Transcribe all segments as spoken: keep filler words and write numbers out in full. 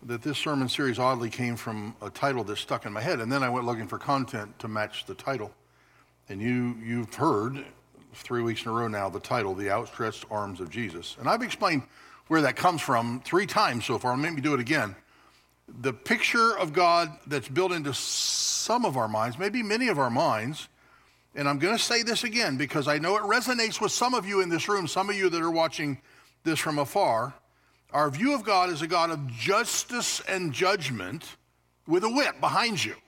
that this sermon series oddly came from a title that stuck in my head, and then I went looking for content to match the title. And you, you've heard three weeks in a row now the title, The Outstretched Arms of Jesus. And I've explained where that comes from three times so far. I'll maybe do it again. The picture of God that's built into some of our minds, maybe many of our minds, and I'm going to say this again because I know it resonates with some of you in this room, some of you that are watching this from afar. Our view of God is a God of justice and judgment with a whip behind you,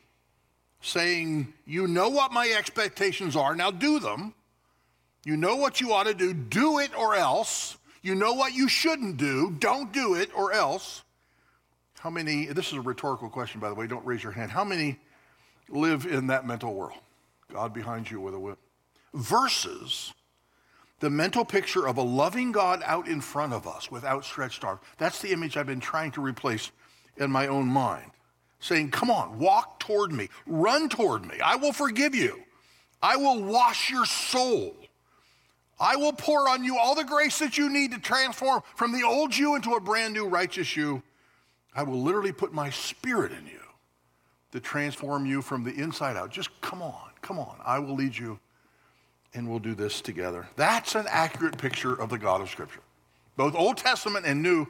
saying, you know what my expectations are, now do them. You know what you ought to do, do it or else. You know what you shouldn't do, don't do it or else. How many, this is a rhetorical question, by the way, don't raise your hand. How many live in that mental world? God behind you with a whip. Versus the mental picture of a loving God out in front of us with outstretched arms. That's the image I've been trying to replace in my own mind. Saying, come on, walk toward me, run toward me. I will forgive you. I will wash your soul. I will pour on you all the grace that you need to transform from the old you into a brand new righteous you. I will literally put my spirit in you to transform you from the inside out. Just come on, come on. I will lead you. And we'll do this together. That's an accurate picture of the God of Scripture. Both Old Testament and New.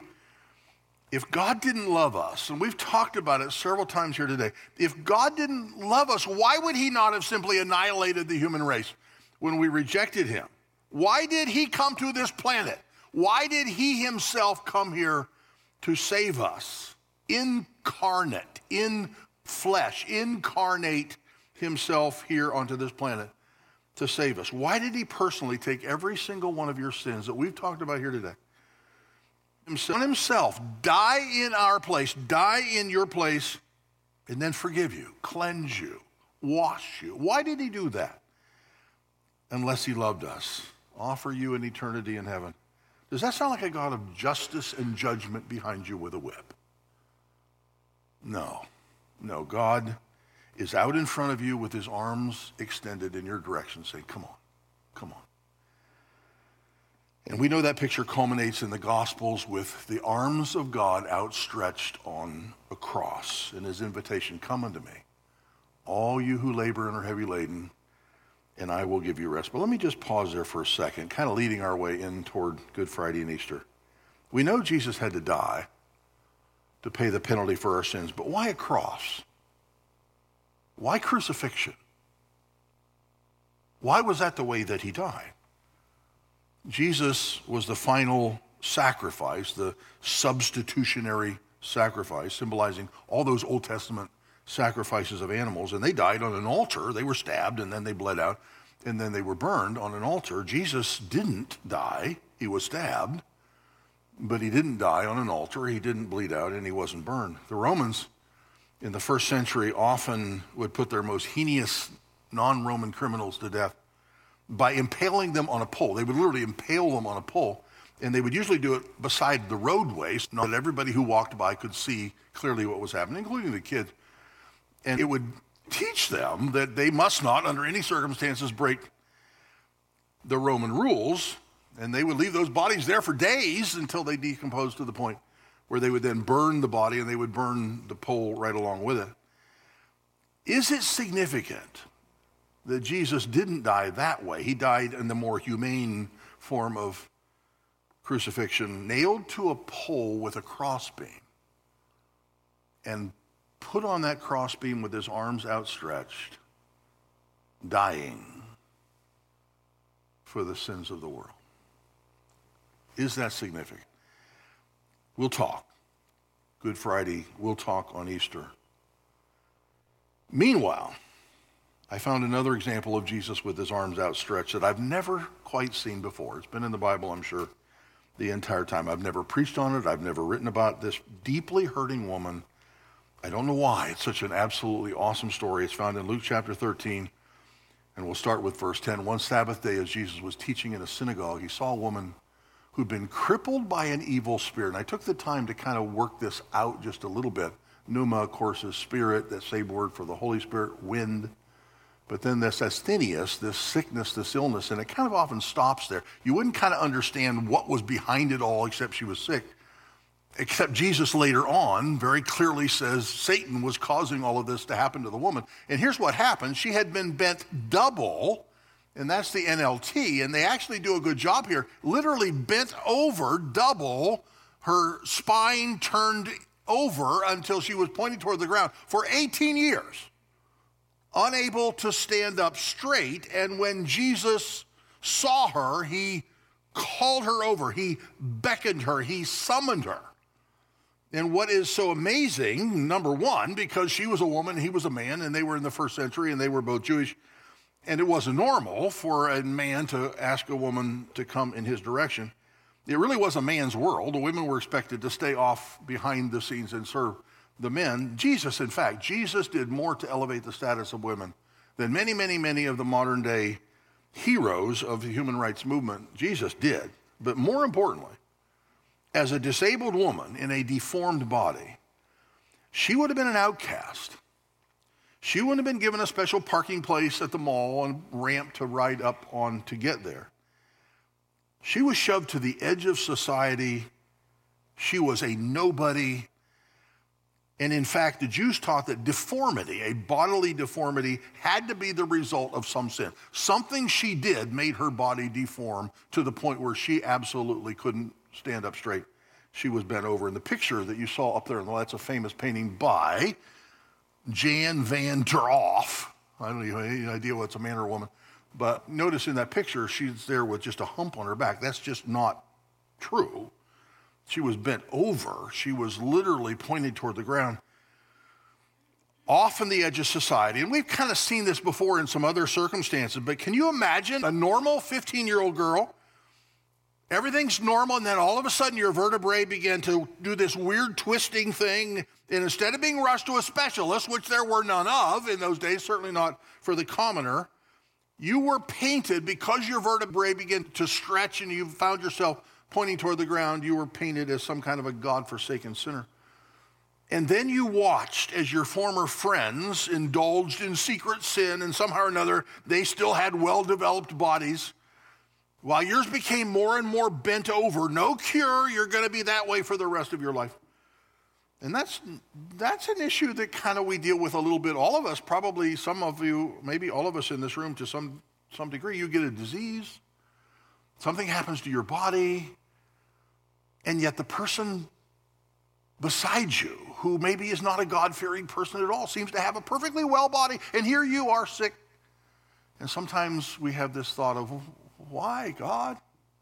If God didn't love us, and we've talked about it several times here today, if God didn't love us, why would he not have simply annihilated the human race when we rejected him? Why did he come to this planet? Why did he himself come here to save us? Incarnate, in flesh, incarnate himself here onto this planet to save us. Why did he personally take every single one of your sins that we've talked about here today? Himself, himself, die in our place, die in your place, and then forgive you, cleanse you, wash you. Why did he do that? Unless he loved us, offer you an eternity in heaven. Does that sound like a God of justice and judgment behind you with a whip? No, no, God is out in front of you with his arms extended in your direction, saying, come on, come on. And we know that picture culminates in the Gospels with the arms of God outstretched on a cross in his invitation, come unto me, all you who labor and are heavy laden, and I will give you rest. But let me just pause there for a second, kind of leading our way in toward Good Friday and Easter. We know Jesus had to die to pay the penalty for our sins, but why a cross? Why crucifixion? Why was that the way that he died? Jesus was the final sacrifice, the substitutionary sacrifice, symbolizing all those Old Testament sacrifices of animals, and they died on an altar. They were stabbed, and then they bled out, and then they were burned on an altar. Jesus didn't die. He was stabbed, but he didn't die on an altar. He didn't bleed out, and he wasn't burned. The Romans in the first century often would put their most heinous non-Roman criminals to death by impaling them on a pole. They would literally impale them on a pole, and they would usually do it beside the roadway so that everybody who walked by could see clearly what was happening, including the kids. And it would teach them that they must not, under any circumstances, break the Roman rules, and they would leave those bodies there for days until they decomposed to the point where they would then burn the body and they would burn the pole right along with it. Is it significant that Jesus didn't die that way? He died in the more humane form of crucifixion, nailed to a pole with a crossbeam, and put on that crossbeam with his arms outstretched, dying for the sins of the world. Is that significant? We'll talk. Good Friday, we'll talk on Easter. Meanwhile, I found another example of Jesus with his arms outstretched that I've never quite seen before. It's been in the Bible, I'm sure, the entire time. I've never preached on it. I've never written about this deeply hurting woman. I don't know why. It's such an absolutely awesome story. It's found in Luke chapter thirteen, and we'll start with verse ten. One Sabbath day, as Jesus was teaching in a synagogue, he saw a woman who'd been crippled by an evil spirit. And I took the time to kind of work this out just a little bit. Pneuma, of course, is spirit, that same word for the Holy Spirit, wind. But then this asthenius, this sickness, this illness, and it kind of often stops there. You wouldn't kind of understand what was behind it all except she was sick. Except Jesus later on very clearly says Satan was causing all of this to happen to the woman. And here's what happened. She had been bent double, and that's the N L T, and they actually do a good job here, literally bent over double, her spine turned over until she was pointing toward the ground for eighteen years, unable to stand up straight. And when Jesus saw her, he called her over, he beckoned her, he summoned her. And what is so amazing, number one, because she was a woman, he was a man, and they were in the first century, and they were both Jewish, and it wasn't normal for a man to ask a woman to come in his direction. It really was a man's world. The women were expected to stay off behind the scenes and serve the men. Jesus, in fact, Jesus did more to elevate the status of women than many, many, many of the modern day heroes of the human rights movement. Jesus did. But more importantly, as a disabled woman in a deformed body, she would have been an outcast. She wouldn't have been given a special parking place at the mall and ramp to ride up on to get there. She was shoved to the edge of society. She was a nobody. And in fact, the Jews taught that deformity, a bodily deformity, had to be the result of some sin. Something she did made her body deform to the point where she absolutely couldn't stand up straight. She was bent over. And the picture that you saw up there, well, that's a famous painting by Jan van der Oef. I don't even have any idea what's a man or a woman. But notice in that picture, she's there with just a hump on her back. That's just not true. She was bent over. She was literally pointed toward the ground. Off on the edge of society. And we've kind of seen this before in some other circumstances. But can you imagine a normal fifteen-year-old girl? Everything's normal, and then all of a sudden your vertebrae begin to do this weird twisting thing, and instead of being rushed to a specialist, which there were none of in those days, certainly not for the commoner, you were painted because your vertebrae began to stretch and you found yourself pointing toward the ground. You were painted as some kind of a God-forsaken sinner. And then you watched as your former friends indulged in secret sin, and somehow or another they still had well-developed bodies, while yours became more and more bent over. No cure, you're going to be that way for the rest of your life. And that's that's an issue that kind of we deal with a little bit. All of us, probably some of you, maybe all of us in this room to some, some degree, you get a disease, something happens to your body, and yet the person beside you, who maybe is not a God-fearing person at all, seems to have a perfectly well body, and here you are sick. And sometimes we have this thought of, why, God?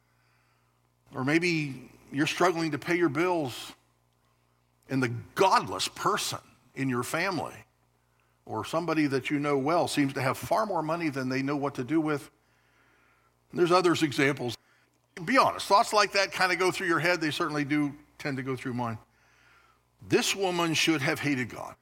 Or maybe you're struggling to pay your bills, and the godless person in your family or somebody that you know well seems to have far more money than they know what to do with. And there's others examples. Be honest, thoughts like that kind of go through your head. They certainly do tend to go through mine. This woman should have hated God,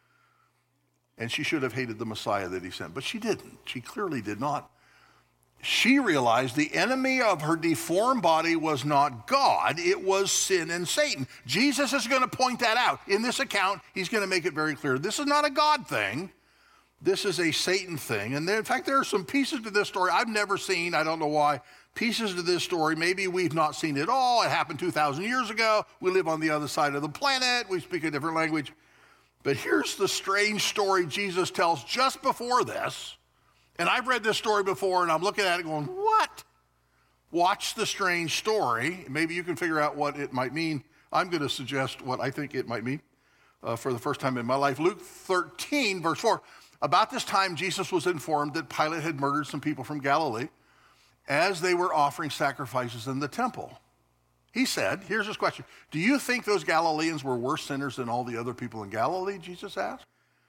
and she should have hated the Messiah that he sent, but she didn't. She clearly did not. She realized the enemy of her deformed body was not God, it was sin and Satan. Jesus is going to point that out. In this account, he's going to make it very clear. This is not a God thing. This is a Satan thing. And there, in fact, there are some pieces to this story I've never seen. I don't know why. Pieces to this story, maybe we've not seen it all. It happened two thousand years ago. We live on the other side of the planet. We speak a different language. But here's the strange story Jesus tells just before this. And I've read this story before, and I'm looking at it going, what? Watch the strange story. Maybe you can figure out what it might mean. I'm going to suggest what I think it might mean uh, for the first time in my life. Luke thirteen, verse four. About this time, Jesus was informed that Pilate had murdered some people from Galilee as they were offering sacrifices in the temple. He said, here's his question, do you think those Galileans were worse sinners than all the other people in Galilee, Jesus asked?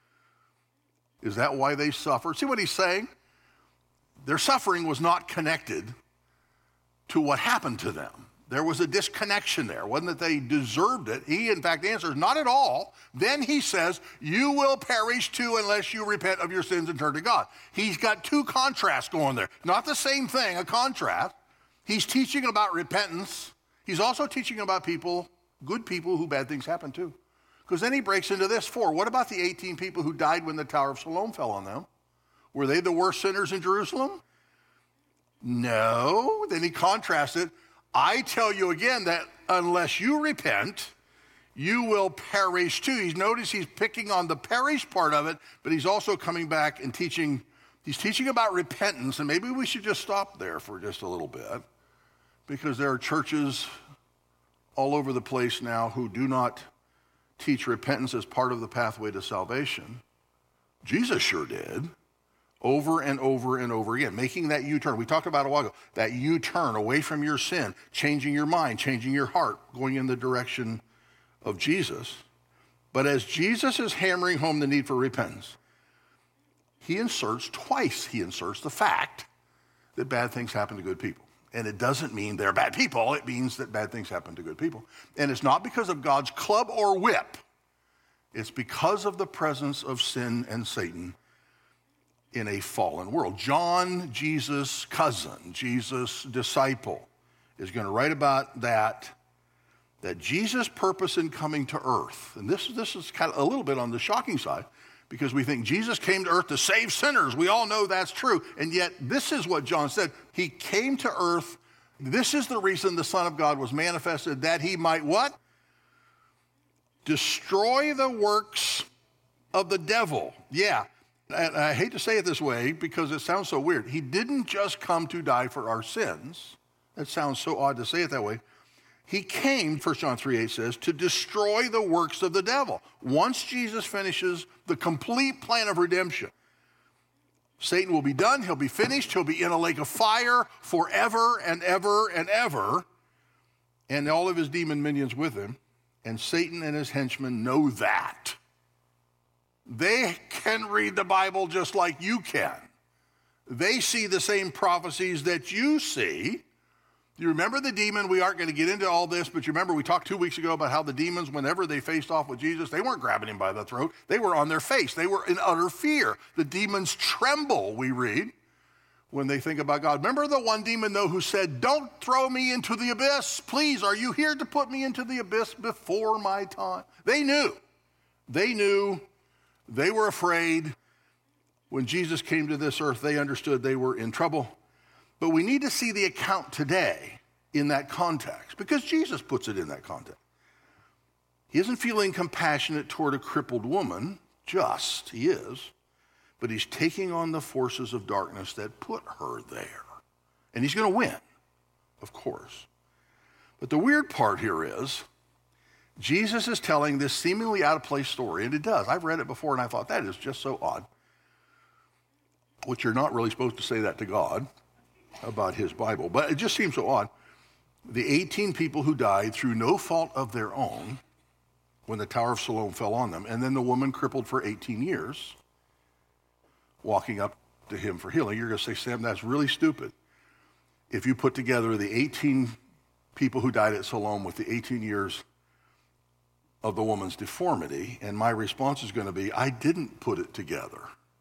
Is that why they suffered? See what he's saying? Their suffering was not connected to what happened to them. There was a disconnection there. Wasn't that they deserved it? He, in fact, answers, not at all. Then he says, you will perish too unless you repent of your sins and turn to God. He's got two contrasts going there. Not the same thing, a contrast. He's teaching about repentance. He's also teaching about people, good people, who bad things happen to. Because then he breaks into this. Four, what about the eighteen people who died when the Tower of Siloam fell on them? Were they the worst sinners in Jerusalem? No. Then he contrasts it. I tell you again that unless you repent, you will perish too. He's notice he's picking on the perish part of it, but he's also coming back and teaching, he's teaching about repentance, and maybe we should just stop there for just a little bit, because there are churches all over the place now who do not teach repentance as part of the pathway to salvation. Jesus sure did, over and over and over again, making that U-turn. We talked about a while ago, that U-turn away from your sin, changing your mind, changing your heart, going in the direction of Jesus. But as Jesus is hammering home the need for repentance, he inserts twice, he inserts the fact that bad things happen to good people. And it doesn't mean they're bad people. It means that bad things happen to good people. And it's not because of God's club or whip. It's because of the presence of sin and Satan in a fallen world. John, Jesus' cousin, Jesus' disciple, is going to write about that, that Jesus' purpose in coming to earth, and this, this is kind of a little bit on the shocking side, because we think Jesus came to earth to save sinners. We all know that's true. And yet this is what John said. He came to earth. This is the reason the Son of God was manifested, that he might what? Destroy the works of the devil. Yeah, and I hate to say it this way because it sounds so weird. He didn't just come to die for our sins. That sounds so odd to say it that way. He came, First John three eight says, to destroy the works of the devil. Once Jesus finishes the complete plan of redemption, Satan will be done, he'll be finished, he'll be in a lake of fire forever and ever and ever, and all of his demon minions with him. And Satan and his henchmen know that. They can read the Bible just like you can. They see the same prophecies that you see. You remember the demon? We aren't going to get into all this, but you remember we talked two weeks ago about how the demons, whenever they faced off with Jesus, they weren't grabbing him by the throat. They were on their face. They were in utter fear. The demons tremble, we read, when they think about God. Remember the one demon, though, who said, don't throw me into the abyss. Please, are you here to put me into the abyss before my time? They knew. They knew. They were afraid. When Jesus came to this earth, they understood they were in trouble. But we need to see the account today in that context, because Jesus puts it in that context. He isn't feeling compassionate toward a crippled woman, just, he is, but he's taking on the forces of darkness that put her there. And he's going to win, of course. But the weird part here is, Jesus is telling this seemingly out-of-place story, and it does. I've read it before, and I thought, that is just so odd. Which you're not really supposed to say that to God about his Bible, but it just seems so odd. The eighteen people who died through no fault of their own when the Tower of Siloam fell on them, and then the woman crippled for eighteen years, walking up to him for healing. You're going to say, Sam, that's really stupid. If you put together the eighteen people who died at Siloam with the eighteen years of the woman's deformity, and my response is going to be, I didn't put it together.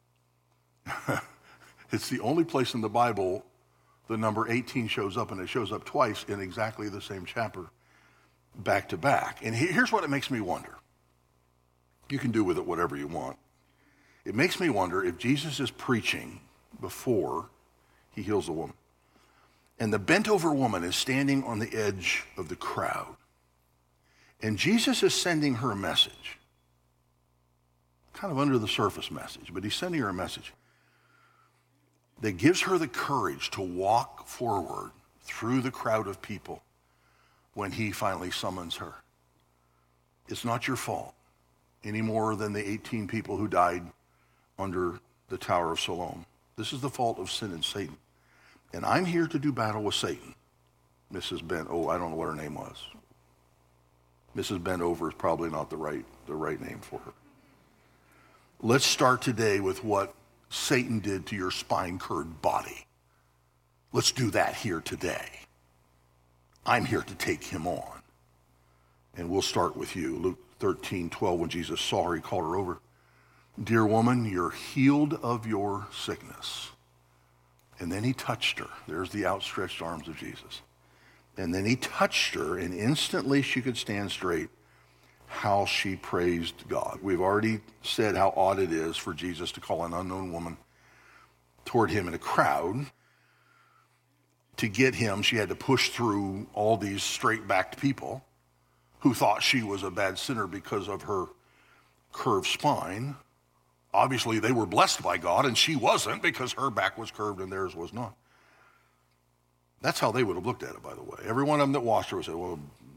It's the only place in the Bible the number eighteen shows up, and it shows up twice in exactly the same chapter, back to back. And here's what it makes me wonder. You can do with it whatever you want. It makes me wonder if Jesus is preaching before he heals the woman, and the bent-over woman is standing on the edge of the crowd, and Jesus is sending her a message, kind of under the surface message, but he's sending her a message that gives her the courage to walk forward through the crowd of people when he finally summons her. It's not your fault any more than the eighteen people who died under the Tower of Siloam. This is the fault of sin and Satan. And I'm here to do battle with Satan. Missus Bent, oh, I don't know what her name was. Missus Bentover is probably not the right, the right name for her. Let's start today with what Satan did to your spine-curd body. Let's do that here today. I'm here to take him on. And we'll start with you. Luke thirteen twelve, when Jesus saw her, he called her over. Dear woman, you're healed of your sickness. And then he touched her. There's the outstretched arms of Jesus. And then he touched her, and instantly she could stand straight. How she praised God. We've already said how odd it is for Jesus to call an unknown woman toward him in a crowd. To get him, she had to push through all these straight-backed people who thought she was a bad sinner because of her curved spine. Obviously, they were blessed by God, and she wasn't because her back was curved and theirs was not. That's how they would have looked at it, by the way. Every one of them that watched her would say, well,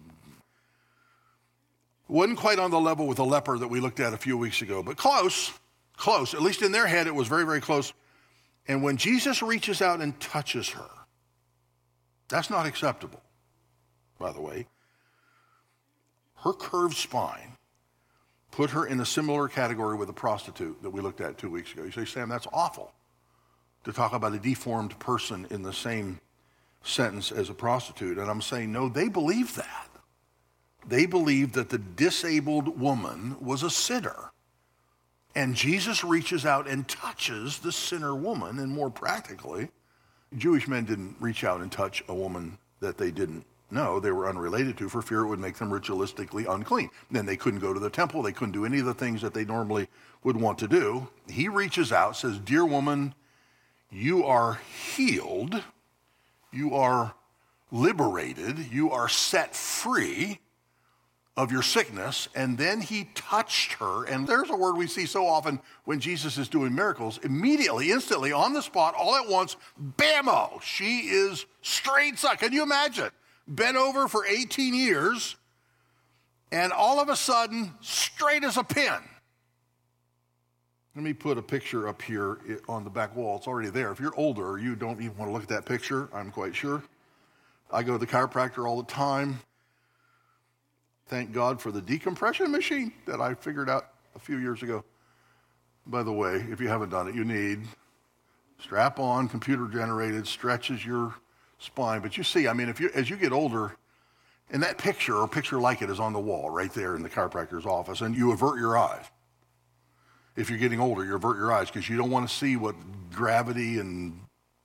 wasn't quite on the level with the leper that we looked at a few weeks ago, but close, close. At least in their head, it was very, very close. And when Jesus reaches out and touches her, that's not acceptable, by the way. Her curved spine put her in a similar category with a prostitute that we looked at two weeks ago. You say, Sam, that's awful to talk about a deformed person in the same sentence as a prostitute. And I'm saying, no, they believe that. They believed that the disabled woman was a sinner. And Jesus reaches out and touches the sinner woman. And more practically, Jewish men didn't reach out and touch a woman that they didn't know, they were unrelated to, for fear it would make them ritualistically unclean. Then they couldn't go to the temple. They couldn't do any of the things that they normally would want to do. He reaches out, says, dear woman, you are healed. You are liberated. You are set free of your sickness. And then he touched her. And there's a word we see so often when Jesus is doing miracles. Immediately, instantly, on the spot, all at once, bammo, she is straight up. Can you imagine? Bent over for eighteen years, and all of a sudden, straight as a pin. Let me put a picture up here on the back wall. It's already there. If you're older, you don't even want to look at that picture, I'm quite sure. I go to the chiropractor all the time. Thank God for the decompression machine that I figured out a few years ago. By the way, if you haven't done it, you need strap-on, computer-generated, stretches your spine. But you see, I mean, if you as you get older, and that picture or picture like it is on the wall right there in the chiropractor's office, and you avert your eyes. If you're getting older, you avert your eyes because you don't want to see what gravity and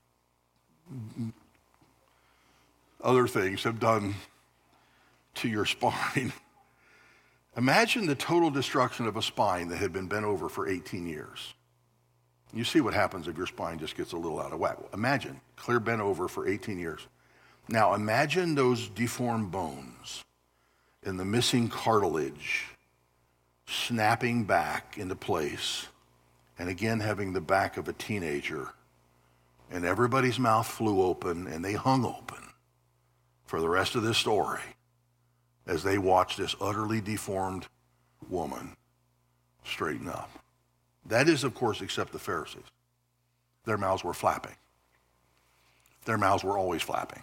other things have done to your spine. Imagine the total destruction of a spine that had been bent over for eighteen years. You see what happens if your spine just gets a little out of whack. Imagine, clear bent over for eighteen years. Now imagine those deformed bones and the missing cartilage snapping back into place, and again having the back of a teenager, and everybody's mouth flew open and they hung open for the rest of this story as they watched this utterly deformed woman straighten up. That is, of course, except the Pharisees. Their mouths were flapping. Their mouths were always flapping.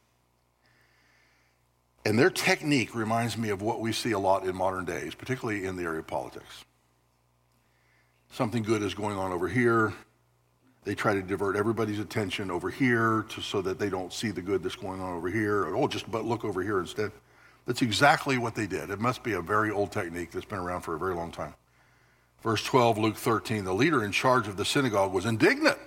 And their technique reminds me of what we see a lot in modern days, particularly in the area of politics. Something good is going on over here. They try to divert everybody's attention over here to, so that they don't see the good that's going on over here. Or, oh, just but look over here instead. That's exactly what they did. It must be a very old technique that's been around for a very long time. Verse twelve, Luke thirteen, the leader in charge of the synagogue was indignant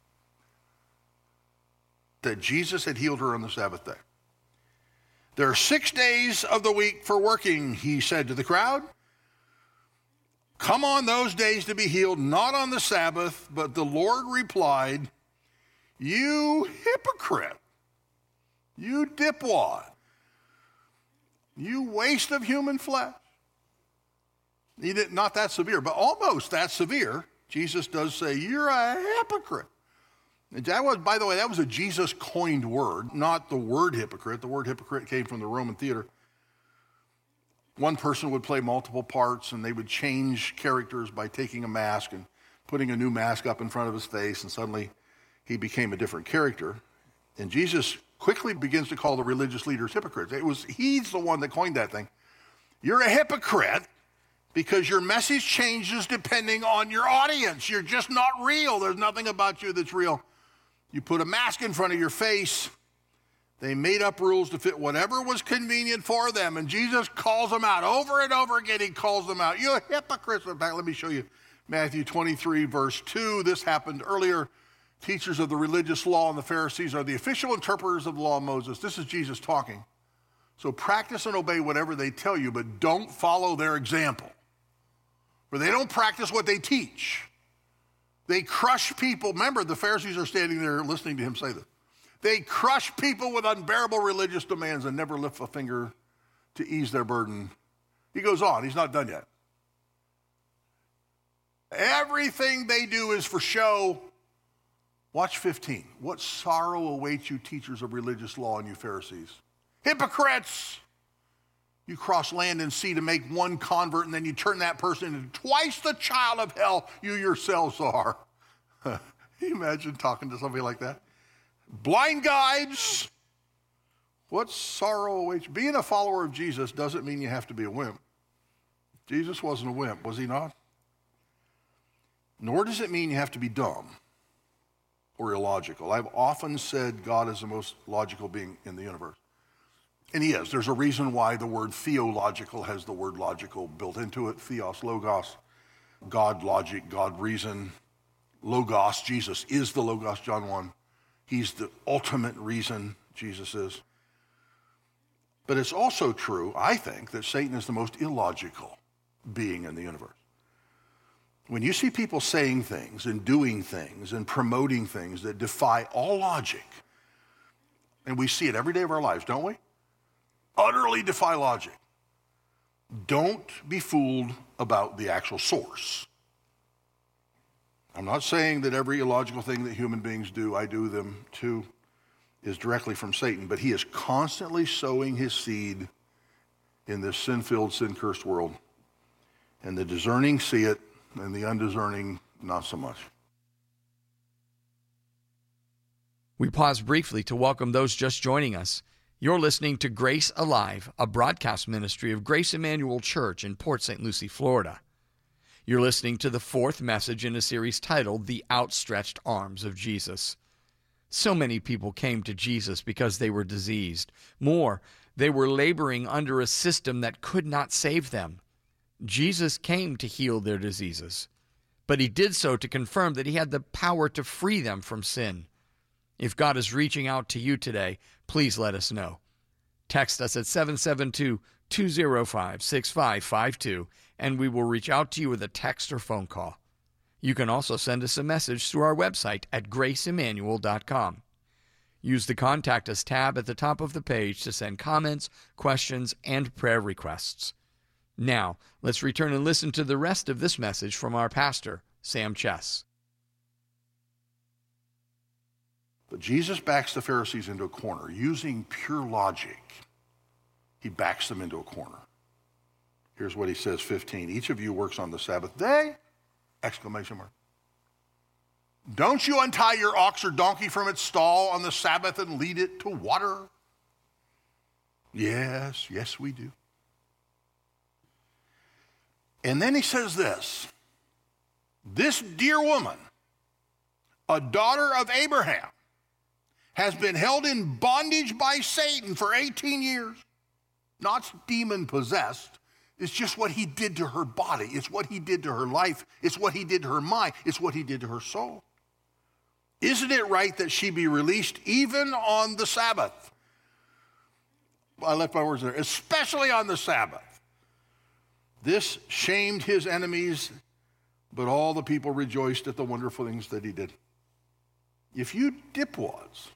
that Jesus had healed her on the Sabbath day. There are six days of the week for working, he said to the crowd. Come on those days to be healed, not on the Sabbath. But the Lord replied, you hypocrite, you dipwad, you waste of human flesh. He did, not that severe, but almost that severe. Jesus does say, you're a hypocrite. And that was, by the way, that was a Jesus-coined word, not the word hypocrite. The word hypocrite came from the Roman theater. One person would play multiple parts, and they would change characters by taking a mask and putting a new mask up in front of his face, and suddenly he became a different character. And Jesus quickly begins to call the religious leaders hypocrites. It was, he's the one that coined that thing. You're a hypocrite because your message changes depending on your audience. You're just not real. There's nothing about you that's real. You put a mask in front of your face. They made up rules to fit whatever was convenient for them. And Jesus calls them out over and over again. He calls them out. You hypocrites. In fact, let me show you Matthew twenty-three, verse two. This happened earlier. Teachers of the religious law and the Pharisees are the official interpreters of the law of Moses. This is Jesus talking. So practice and obey whatever they tell you, but don't follow their example. For they don't practice what they teach. They crush people. Remember, the Pharisees are standing there listening to him say this. They crush people with unbearable religious demands and never lift a finger to ease their burden. He goes on. He's not done yet. Everything they do is for show. Watch fifteen. What sorrow awaits you, teachers of religious law, and you Pharisees. Hypocrites! You cross land and sea to make one convert, and then you turn that person into twice the child of hell you yourselves are. Can you imagine talking to somebody like that? Blind guides. What sorrow awaits you? Being a follower of Jesus doesn't mean you have to be a wimp. Jesus wasn't a wimp, was he not? Nor does it mean you have to be dumb or illogical. I've often said God is the most logical being in the universe. And he is. There's a reason why the word theological has the word logical built into it. Theos, logos, God logic, God reason. Logos, Jesus is the logos, John one. He's the ultimate reason, Jesus is. But it's also true, I think, that Satan is the most illogical being in the universe. When you see people saying things and doing things and promoting things that defy all logic, and we see it every day of our lives, don't we? Utterly defy logic. Don't be fooled about the actual source. I'm not saying that every illogical thing that human beings do, I do them too, is directly from Satan, but he is constantly sowing his seed in this sin-filled, sin-cursed world. And the discerning see it, and the undiscerning not so much. We pause briefly to welcome those just joining us. You're listening to Grace Alive, a broadcast ministry of Grace Emmanuel Church in Port Saint Lucie, Florida. You're listening to the fourth message in a series titled The Outstretched Arms of Jesus. So many people came to Jesus because they were diseased. More, they were laboring under a system that could not save them. Jesus came to heal their diseases, but he did so to confirm that he had the power to free them from sin. If God is reaching out to you today, please let us know. Text us at seven seven two, two zero five, six five five two, and we will reach out to you with a text or phone call. You can also send us a message through our website at grace emmanuel dot com. Use the Contact Us tab at the top of the page to send comments, questions, and prayer requests. Now, let's return and listen to the rest of this message from our pastor, Sam Chess. But Jesus backs the Pharisees into a corner. Using pure logic, he backs them into a corner. Here's what he says, fifteen. Each of you works on the Sabbath day? Exclamation mark. Don't you untie your ox or donkey from its stall on the Sabbath and lead it to water? Yes, yes we do. And then he says this, this dear woman, a daughter of Abraham, has been held in bondage by Satan for eighteen years. Not demon-possessed. It's just what he did to her body. It's what he did to her life. It's what he did to her mind. It's what he did to her soul. Isn't it right that she be released even on the Sabbath? I left my words there. Especially on the Sabbath. This shamed his enemies, but all the people rejoiced at the wonderful things that he did. If you dipwads,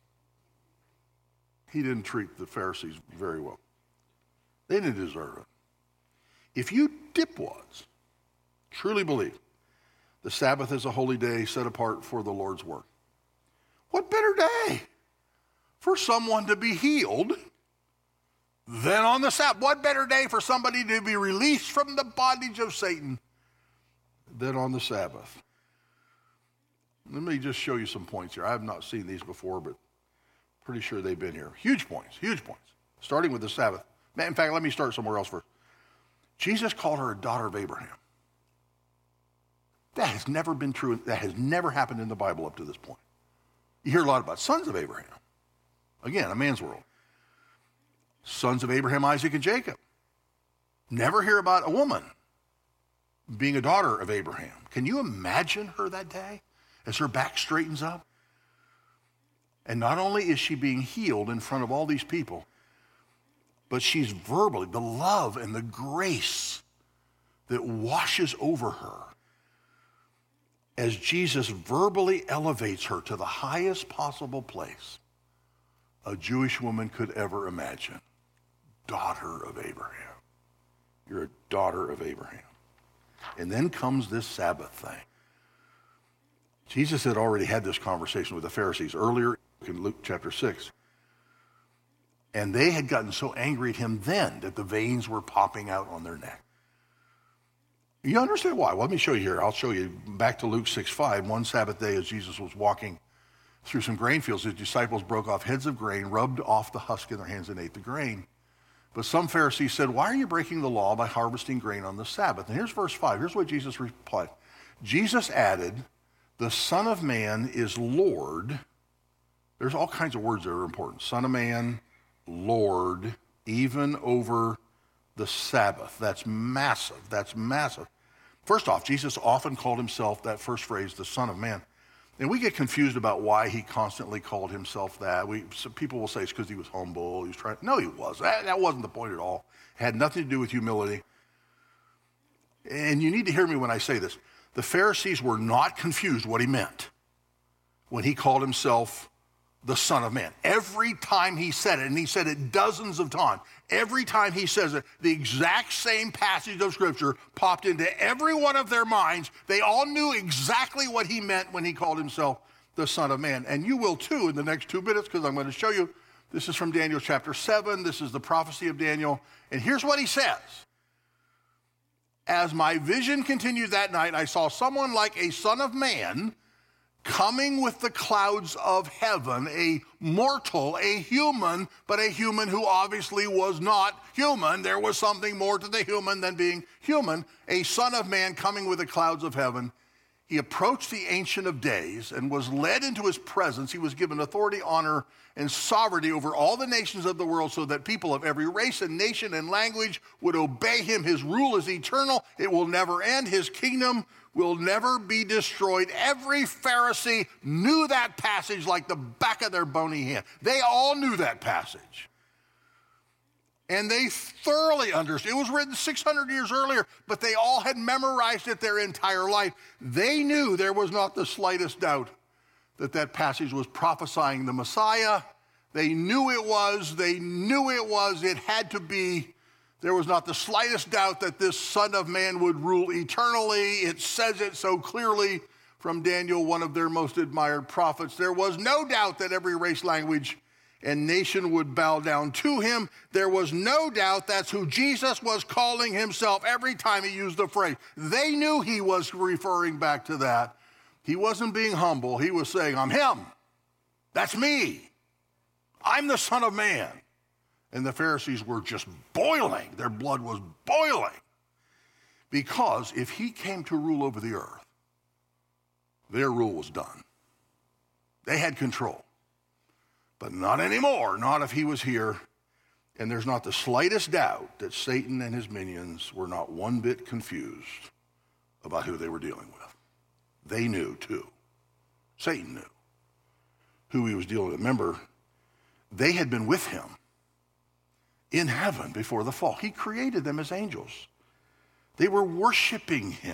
he didn't treat the Pharisees very well. They didn't deserve it. If you dipwads truly believe the Sabbath is a holy day set apart for the Lord's work, what better day for someone to be healed than on the Sabbath? What better day for somebody to be released from the bondage of Satan than on the Sabbath? Let me just show you some points here. I have not seen these before, but pretty sure they've been here. Huge points, huge points. Starting with the Sabbath. In fact, let me start somewhere else first. Jesus called her a daughter of Abraham. That has never been true. That has never happened in the Bible up to this point. You hear a lot about sons of Abraham. Again, a man's world. Sons of Abraham, Isaac, and Jacob. Never hear about a woman being a daughter of Abraham. Can you imagine her that day as her back straightens up? And not only is she being healed in front of all these people, but she's verbally, the love and the grace that washes over her as Jesus verbally elevates her to the highest possible place a Jewish woman could ever imagine. daughter of Abraham. You're a daughter of Abraham. And then comes this Sabbath thing. Jesus had already had this conversation with the Pharisees earlier in Luke chapter six. And they had gotten so angry at him then that the veins were popping out on their neck. You understand why? Well, let me show you here. I'll show you back to Luke six five. One Sabbath day as Jesus was walking through some grain fields, his disciples broke off heads of grain, rubbed off the husk in their hands, and ate the grain. But some Pharisees said, why are you breaking the law by harvesting grain on the Sabbath? And here's verse five. Here's what Jesus replied. Jesus added, the Son of Man is Lord. There's all kinds of words that are important. Son of Man, Lord, even over the Sabbath. That's massive. That's massive. First off, Jesus often called himself, that first phrase, the Son of Man. And we get confused about why he constantly called himself that. We, some people will say it's because he was humble. He was trying. No, he wasn't. That, that wasn't the point at all. It had nothing to do with humility. And you need to hear me when I say this. The Pharisees were not confused what he meant when he called himself the Son of Man. Every time he said it, and he said it dozens of times, every time he says it, the exact same passage of Scripture popped into every one of their minds. They all knew exactly what he meant when he called himself the Son of Man. And you will too in the next two minutes, because I'm going to show you. This is from Daniel chapter seven. This is the prophecy of Daniel. And here's what he says. As my vision continued that night, I saw someone like a son of man coming with the clouds of heaven, a mortal, a human, but a human who obviously was not human. There was something more to the human than being human. A son of man coming with the clouds of heaven. He approached the Ancient of Days and was led into his presence. He was given authority, honor, and sovereignty over all the nations of the world so that people of every race and nation and language would obey him. His rule is eternal. It will never end. His kingdom will never be destroyed. Every Pharisee knew that passage like the back of their bony hand. They all knew that passage. And they thoroughly understood. It was written six hundred years earlier, but they all had memorized it their entire life. They knew there was not the slightest doubt that that passage was prophesying the Messiah. They knew it was. They knew it was. It had to be. There was not the slightest doubt that this Son of Man would rule eternally. It says it so clearly from Daniel, one of their most admired prophets. There was no doubt that every race, language, and nation would bow down to him. There was no doubt that's who Jesus was calling himself every time he used the phrase. They knew he was referring back to that. He wasn't being humble. He was saying, I'm him. That's me. I'm the Son of Man. And the Pharisees were just boiling. Their blood was boiling. Because if he came to rule over the earth, their rule was done. They had control. But not anymore, not if he was here. And there's not the slightest doubt that Satan and his minions were not one bit confused about who they were dealing with. They knew too. Satan knew who he was dealing with. Remember, they had been with him in heaven before the fall. He created them as angels. They were worshiping him.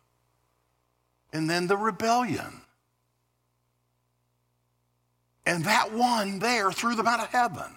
And then the rebellion. And that one there threw them out of heaven.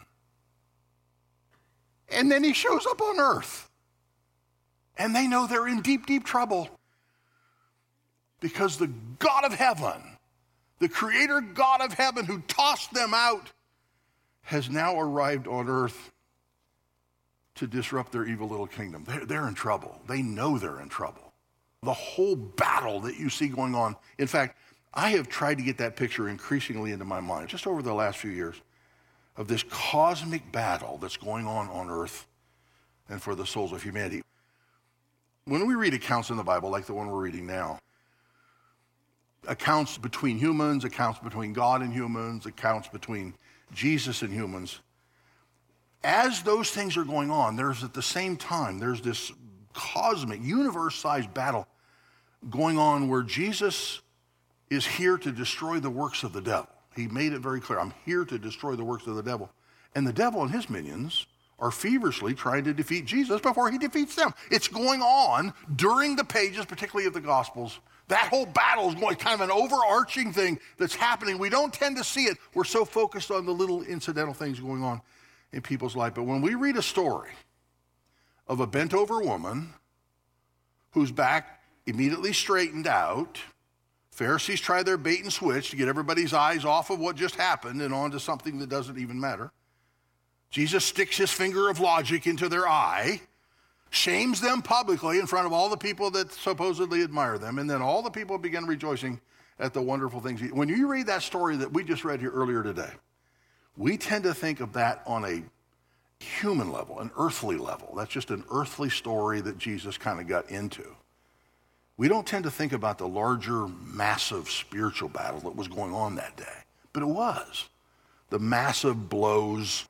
And then he shows up on earth. And they know they're in deep, deep trouble. Because the God of heaven, the creator God of heaven who tossed them out, has now arrived on earth to disrupt their evil little kingdom. They're, they're in trouble. They know they're in trouble. The whole battle that you see going on. In fact, I have tried to get that picture increasingly into my mind, just over the last few years, of this cosmic battle that's going on on earth and for the souls of humanity. When we read accounts in the Bible, like the one we're reading now, accounts between humans, accounts between God and humans, accounts between Jesus and humans, as those things are going on, there's at the same time, there's this cosmic, universe-sized battle going on where Jesus is here to destroy the works of the devil. He made it very clear, I'm here to destroy the works of the devil. And the devil and his minions are feverishly trying to defeat Jesus before he defeats them. It's going on during the pages, particularly of the Gospels. That whole battle is going, kind of an overarching thing that's happening. We don't tend to see it. We're so focused on the little incidental things going on. in people's life. But when we read a story of a bent over woman whose back immediately straightened out, Pharisees try their bait and switch to get everybody's eyes off of what just happened and onto something that doesn't even matter. Jesus sticks his finger of logic into their eye, shames them publicly in front of all the people that supposedly admire them, and then all the people begin rejoicing at the wonderful things. He, when you read that story that we just read here earlier today, we tend to think of that on a human level, an earthly level. That's just an earthly story that Jesus kind of got into. We don't tend to think about the larger, massive spiritual battle that was going on that day. But it was. The massive blows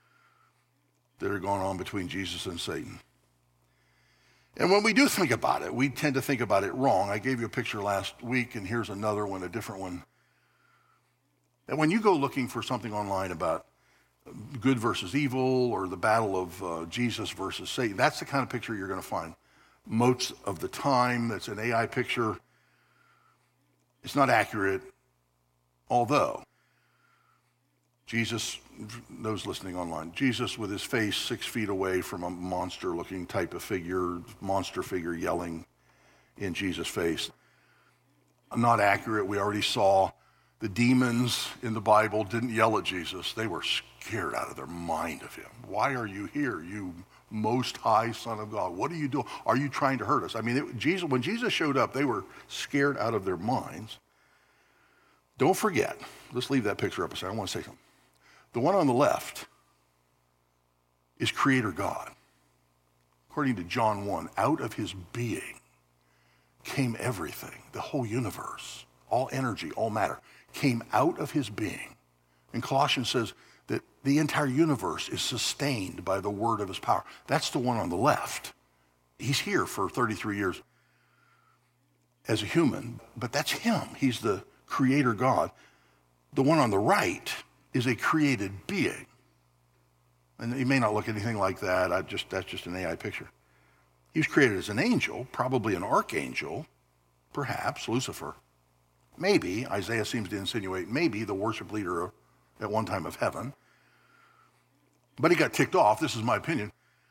that are going on between Jesus and Satan. And when we do think about it, we tend to think about it wrong. I gave you a picture last week, and here's another one, a different one. And when you go looking for something online about good versus evil or the battle of uh, Jesus versus Satan, that's the kind of picture you're going to find. Most of the time, it's an A I picture. It's not accurate, although Jesus, those listening online, Jesus with his face six feet away from a monster-looking type of figure, monster figure yelling in Jesus' face. Not accurate. We already saw the demons in the Bible didn't yell at Jesus. They were scared out of their mind of him. Why are you here, you most high Son of God? What are you doing? Are you trying to hurt us? I mean, it, Jesus, when Jesus showed up, they were scared out of their minds. Don't forget, let's leave that picture up a second. I want to say something. The one on the left is Creator God. According to John one, out of his being came everything, the whole universe, all energy, all matter, came out of his being. And Colossians says that the entire universe is sustained by the word of his power. That's the one on the left. He's here for thirty-three years as a human, but that's him. He's the Creator God. The one on the right is a created being. And he may not look anything like that. I just that's just an A I picture. He was created as an angel, probably an archangel, perhaps Lucifer. Maybe, Isaiah seems to insinuate, maybe the worship leader at one time of heaven. But he got ticked off, this is my opinion,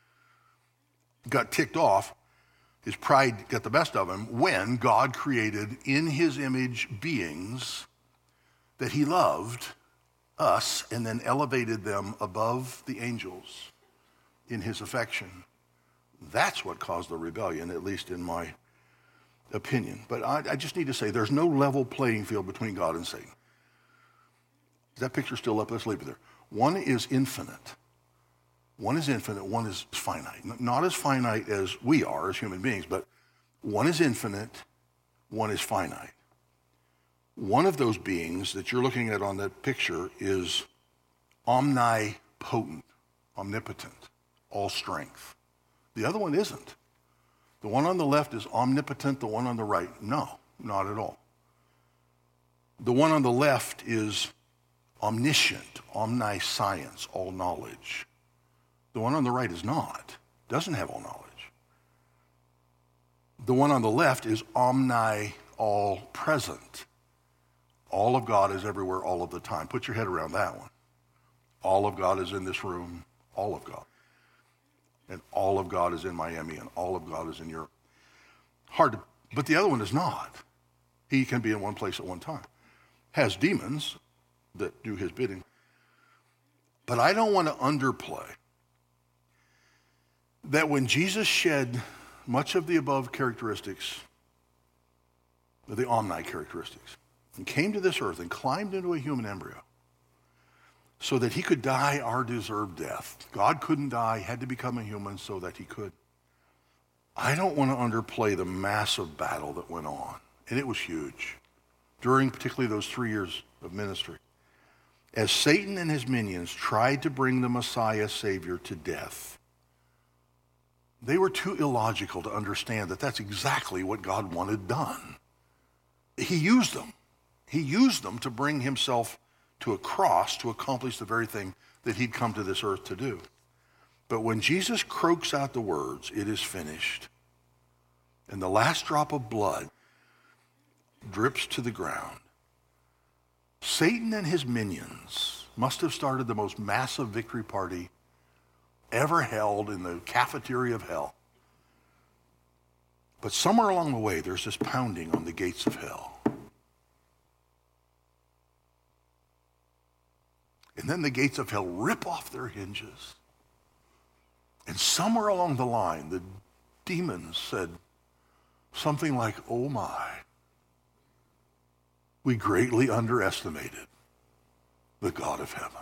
got ticked off, his pride got the best of him when God created in his image beings that he loved, us, and then elevated them above the angels in his affection. That's what caused the rebellion, at least in my opinion. But I, I just need to say there's no level playing field between God and Satan. Is that picture still up? Let's leave it there. One is infinite. One is infinite, one is finite. Not as finite as we are as human beings, but one is infinite, one is finite. One of those beings that you're looking at on that picture is omnipotent, omnipotent, all strength. The other one isn't. The one on the left is omnipotent, the one on the right, no, not at all. The one on the left is omniscient, omniscience, all knowledge. The one on the right is not, doesn't have all knowledge. The one on the left is omni, all present. All of God is everywhere all of the time. Put your head around that one. All of God is in this room, all of God. And all of God is in Miami, and all of God is in Europe. Hard to, but the other one is not. He can be in one place at one time. Has demons that do his bidding. But I don't want to underplay that when Jesus shed much of the above characteristics, the omni characteristics, and came to this earth and climbed into a human embryo so that he could die our deserved death. God couldn't die, had to become a human so that he could. I don't want to underplay the massive battle that went on, and it was huge, during particularly those three years of ministry. As Satan and his minions tried to bring the Messiah Savior to death, they were too illogical to understand that that's exactly what God wanted done. He used them. He used them to bring himself to a cross to accomplish the very thing that he'd come to this earth to do. But when Jesus croaks out the words, "It is finished," and the last drop of blood drips to the ground, Satan and his minions must have started the most massive victory party ever held in the cafeteria of hell. But somewhere along the way, there's this pounding on the gates of hell. And then the gates of hell rip off their hinges. And somewhere along the line, the demons said something like, oh my, we greatly underestimated the God of heaven.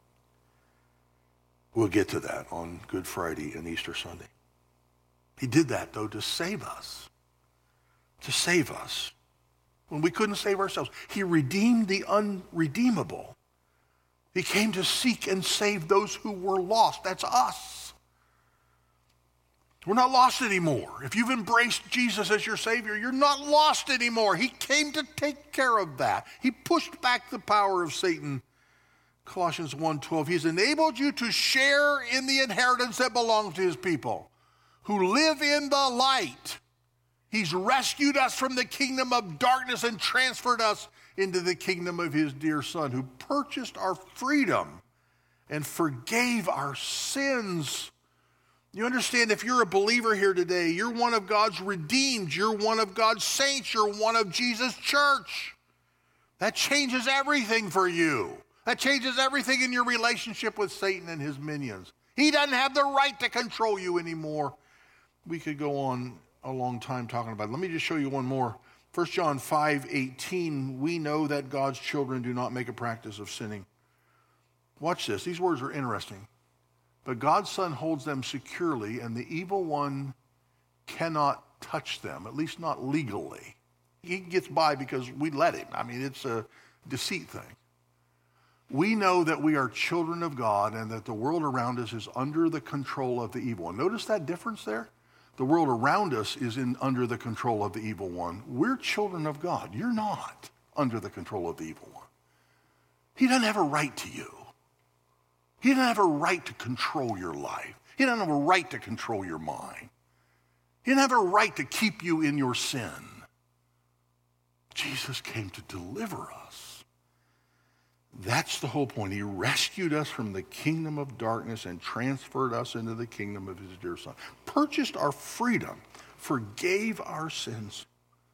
We'll get to that on Good Friday and Easter Sunday. He did that, though, to save us. To save us. When we couldn't save ourselves. He redeemed the unredeemable. He came to seek and save those who were lost. That's us. We're not lost anymore. If you've embraced Jesus as your Savior, you're not lost anymore. He came to take care of that. He pushed back the power of Satan. Colossians one twelve, he's enabled you to share in the inheritance that belongs to his people who live in the light. He's rescued us from the kingdom of darkness and transferred us into the kingdom of his dear Son, who purchased our freedom and forgave our sins. You understand, if you're a believer here today, you're one of God's redeemed, you're one of God's saints, you're one of Jesus' church. That changes everything for you. That changes everything in your relationship with Satan and his minions. He doesn't have the right to control you anymore. We could go on a long time talking about it. Let me just show you one more. First John five eighteen, we know that God's children do not make a practice of sinning. Watch this. These words are interesting. But God's Son holds them securely, and the evil one cannot touch them, at least not legally. He gets by because we let him. I mean, it's a deceit thing. We know that we are children of God and that the world around us is under the control of the evil one. Notice that difference there? The world around us is in under the control of the evil one. We're children of God. You're not under the control of the evil one. He doesn't have a right to you. He doesn't have a right to control your life. He doesn't have a right to control your mind. He doesn't have a right to keep you in your sin. Jesus came to deliver us. That's the whole point. He rescued us from the kingdom of darkness and transferred us into the kingdom of his dear Son. Purchased our freedom, forgave our sins.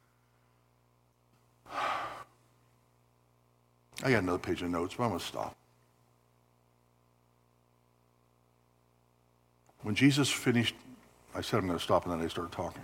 I got another page of notes, but I'm going to stop. When Jesus finished, I said I'm going to stop, and then I started talking.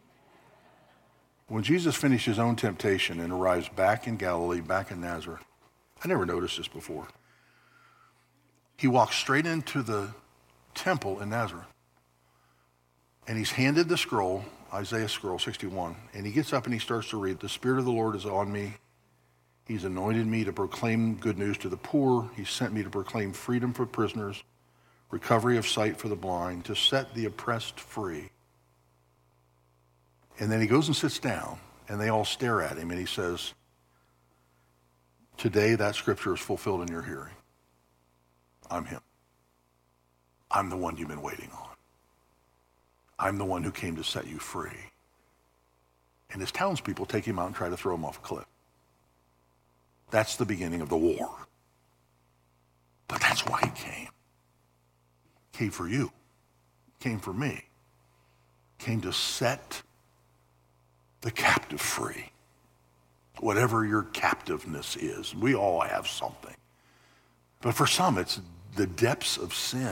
When Jesus finished his own temptation and arrives back in Galilee, back in Nazareth, I never noticed this before. He walks straight into the temple in Nazareth. And he's handed the scroll, Isaiah scroll sixty-one, and he gets up and he starts to read, the Spirit of the Lord is on me. He's anointed me to proclaim good news to the poor. He sent me to proclaim freedom for prisoners, recovery of sight for the blind, to set the oppressed free. And then he goes and sits down, and they all stare at him, and he says, today that scripture is fulfilled in your hearing. I'm him. I'm the one you've been waiting on. I'm the one who came to set you free. And his townspeople take him out and try to throw him off a cliff. That's the beginning of the war. But that's why he came. He came for you. He came for me. He came to set the captive free. Whatever your captiveness is. We all have something. But for some, it's the depths of sin.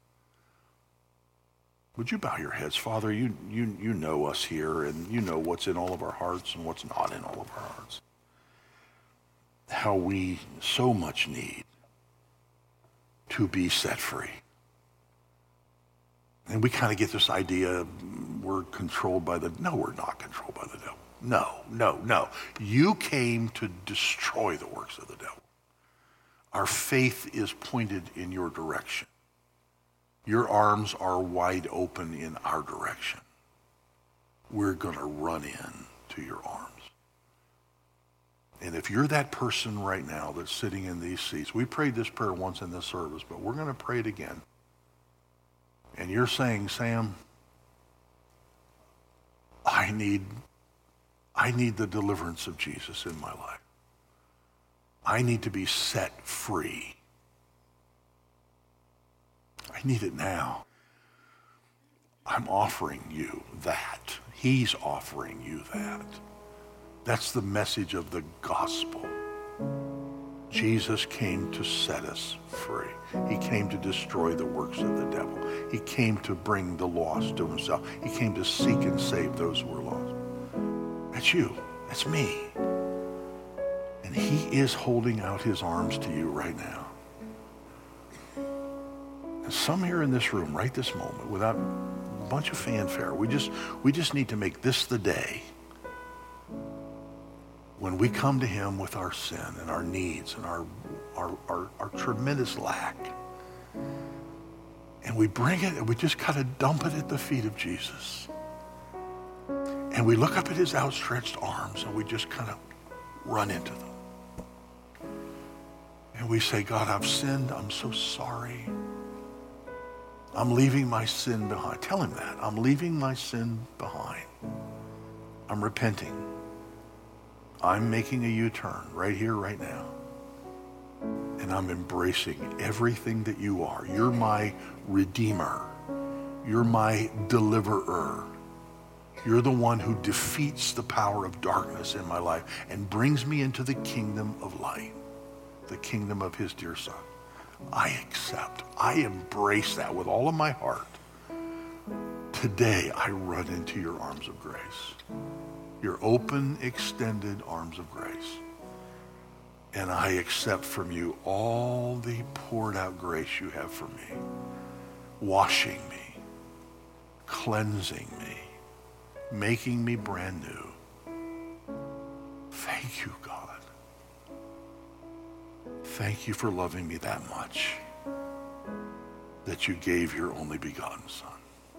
Would you bow your heads? Father, you, you, you know us here, and you know what's in all of our hearts and what's not in all of our hearts. How we so much need to be set free. And we kind of get this idea we're controlled by the, no, we're not controlled by the devil. No, no, no. You came to destroy the works of the devil. Our faith is pointed in your direction. Your arms are wide open in our direction. We're going to run in to your arms. And if you're that person right now that's sitting in these seats, we prayed this prayer once in this service, but we're going to pray it again. And you're saying, Sam, I need I need the deliverance of Jesus in my life. I need to be set free. I I need it now. I'm offering you that. He's offering you that. That's the message of the gospel. Jesus came to set us free. He came to destroy the works of the devil. He came to bring the lost to himself. He came to seek and save those who are lost. That's you. That's me. And he is holding out his arms to you right now. And some here in this room, right this moment, without a bunch of fanfare, we just, we just need to make this the day when we come to him with our sin and our needs and our, our, our, our tremendous lack. And we bring it and we just kind of dump it at the feet of Jesus. And we look up at his outstretched arms and we just kind of run into them. And we say, God, I've sinned. I'm so sorry. I'm leaving my sin behind. Tell him that. I'm leaving my sin behind. I'm repenting. I'm making a U-turn right here, right now. And I'm embracing everything that you are. You're my redeemer. You're my deliverer. You're the one who defeats the power of darkness in my life and brings me into the kingdom of light, the kingdom of his dear son. I accept. I embrace that with all of my heart. Today, I run into your arms of grace. Your open, extended arms of grace. And I accept from you all the poured out grace you have for me, washing me, cleansing me, making me brand new. Thank you, God. Thank you for loving me that much, that you gave your only begotten son.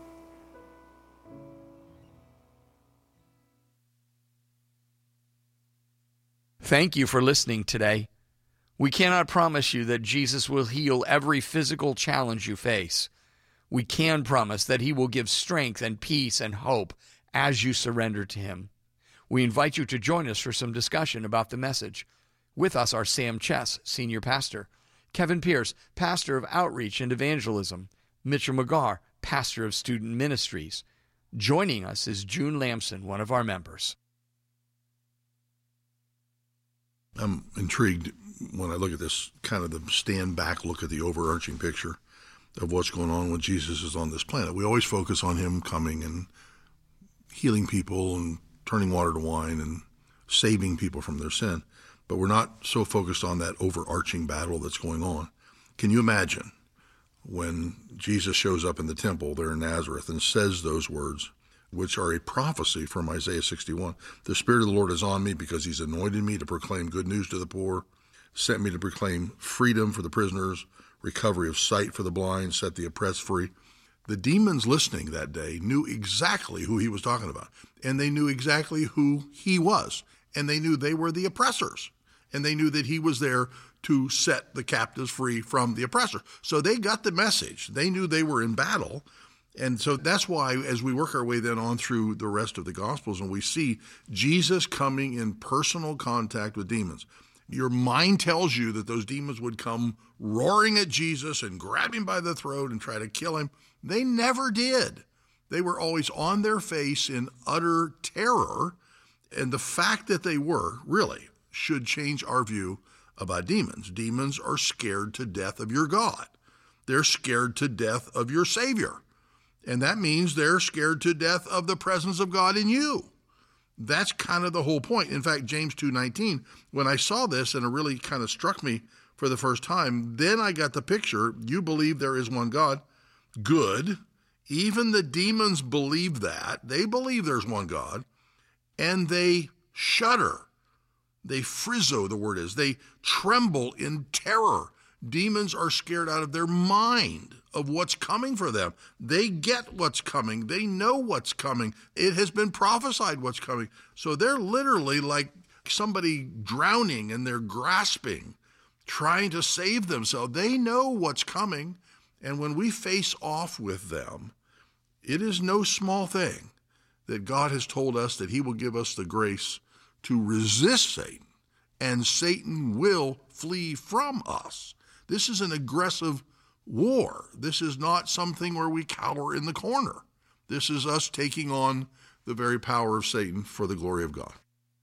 Thank you for listening today. We cannot promise you that Jesus will heal every physical challenge you face. We can promise that he will give strength and peace and hope as you surrender to him. We invite you to join us for some discussion about the message. With us are Sam Chess, Senior Pastor, Kevin Pierce, Pastor of Outreach and Evangelism, Mitchell McGarr, Pastor of Student Ministries. Joining us is June Lamson, one of our members. I'm intrigued when I look at this, kind of the stand back look at the overarching picture of what's going on when Jesus is on this planet. We always focus on him coming and healing people and turning water to wine and saving people from their sin. But we're not so focused on that overarching battle that's going on. Can you imagine when Jesus shows up in the temple there in Nazareth and says those words, which are a prophecy from Isaiah sixty-one. The Spirit of the Lord is on me because he's anointed me to proclaim good news to the poor, sent me to proclaim freedom for the prisoners, recovery of sight for the blind, set the oppressed free. The demons listening that day knew exactly who he was talking about, and they knew exactly who he was, and they knew they were the oppressors, and they knew that he was there to set the captives free from the oppressor. So they got the message. They knew they were in battle. And so that's why, as we work our way then on through the rest of the Gospels and we see Jesus coming in personal contact with demons, your mind tells you that those demons would come roaring at Jesus and grab him by the throat and try to kill him. They never did. They were always on their face in utter terror. And the fact that they were, really, should change our view about demons. Demons are scared to death of your God. They're scared to death of your Savior. And that means they're scared to death of the presence of God in you. That's kind of the whole point. In fact, James two nineteen, when I saw this and it really kind of struck me for the first time, then I got the picture. You believe there is one God. Good. Even the demons believe that. They believe there's one God. And they shudder. They frizzo, the word is. They tremble in terror. Demons are scared out of their mind of what's coming for them. They get what's coming. They know what's coming. It has been prophesied what's coming. So they're literally like somebody drowning and they're grasping, trying to save themselves. They know what's coming. And when we face off with them, it is no small thing that God has told us that he will give us the grace to resist Satan, and Satan will flee from us. This is an aggressive war. This is not something where we cower in the corner. This is us taking on the very power of Satan for the glory of God.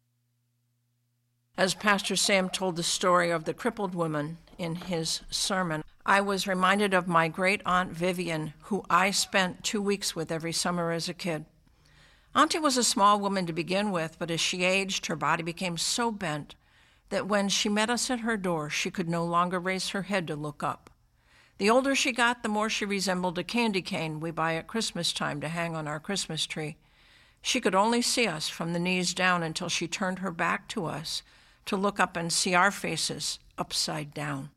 As Pastor Sam told the story of the crippled woman in his sermon, I was reminded of my great-aunt Vivian, who I spent two weeks with every summer as a kid. Auntie was a small woman to begin with, but as she aged, her body became so bent that when she met us at her door, she could no longer raise her head to look up. The older she got, the more she resembled a candy cane we buy at Christmas time to hang on our Christmas tree. She could only see us from the knees down until she turned her back to us to look up and see our faces upside down.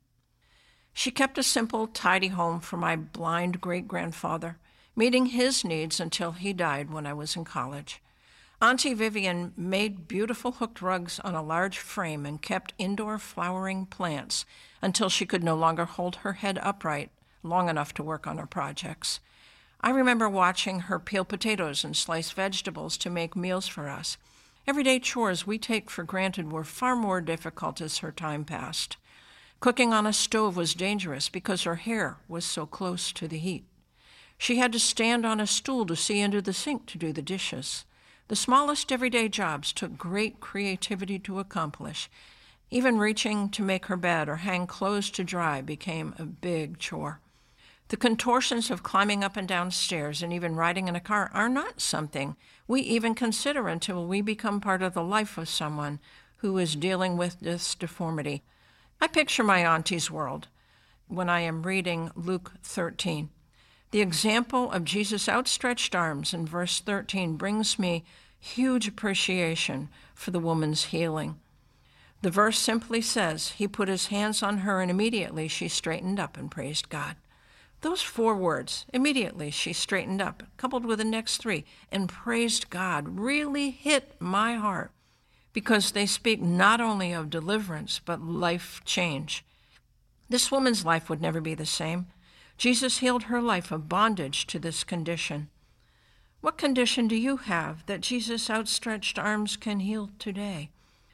She kept a simple, tidy home for my blind great-grandfather, meeting his needs until he died when I was in college. Auntie Vivian made beautiful hooked rugs on a large frame and kept indoor flowering plants until she could no longer hold her head upright long enough to work on her projects. I remember watching her peel potatoes and slice vegetables to make meals for us. Everyday chores we take for granted were far more difficult as her time passed. Cooking on a stove was dangerous because her hair was so close to the heat. She had to stand on a stool to see into the sink to do the dishes. The smallest everyday jobs took great creativity to accomplish. Even reaching to make her bed or hang clothes to dry became a big chore. The contortions of climbing up and down stairs and even riding in a car are not something we even consider until we become part of the life of someone who is dealing with this deformity. I picture my auntie's world when I am reading Luke thirteen. The example of Jesus' outstretched arms in verse thirteen brings me huge appreciation for the woman's healing. The verse simply says, he put his hands on her and immediately she straightened up and praised God. Those four words, immediately she straightened up, coupled with the next three, and praised God, really hit my heart because they speak not only of deliverance, but life change. This woman's life would never be the same. Jesus healed her life of bondage to this condition. What condition do you have that Jesus' outstretched arms can heal today?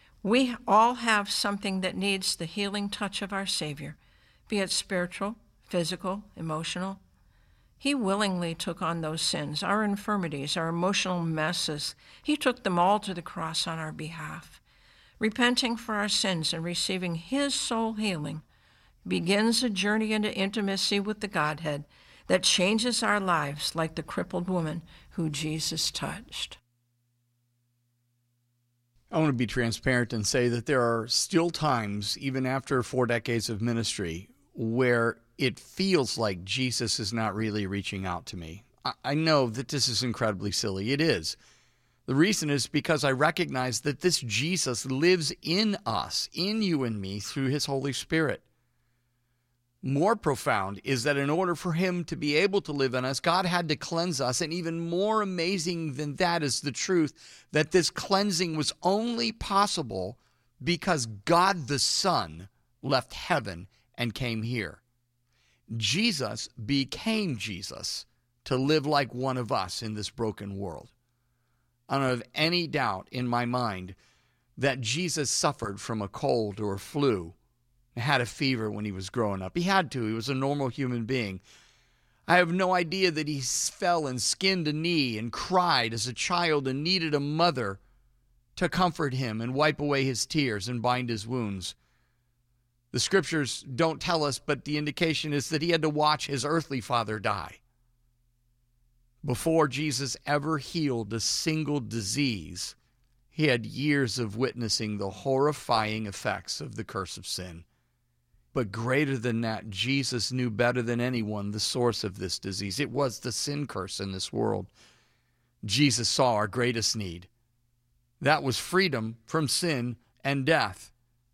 We all have something that needs the healing touch of our Savior, be it spiritual, physical, emotional. He willingly took on those sins, our infirmities, our emotional messes. He took them all to the cross on our behalf. Repenting for our sins and receiving his soul healing begins a journey into intimacy with the Godhead that changes our lives like the crippled woman who Jesus touched. I want to be transparent and say that there are still times, even after four decades of ministry, where it feels like Jesus is not really reaching out to me. I know that this is incredibly silly. It is. The reason is because I recognize that this Jesus lives in us, in you and me, through his Holy Spirit. More profound is that in order for him to be able to live in us, God had to cleanse us. And even more amazing than that is the truth that this cleansing was only possible because God the Son left heaven and came here. Jesus became Jesus to live like one of us in this broken world. I don't have any doubt in my mind that Jesus suffered from a cold or a flu, had a fever when he was growing up. He had to. He was a normal human being. I have no idea that he fell and skinned a knee and cried as a child and needed a mother to comfort him and wipe away his tears and bind his wounds. The scriptures don't tell us, but the indication is that he had to watch his earthly father die before Jesus ever healed a single disease. He had years of witnessing the horrifying effects of the curse of sin. But greater than that, Jesus knew better than anyone the source of this disease. It was the sin curse in this world. Jesus saw our greatest need. That was freedom from sin and death.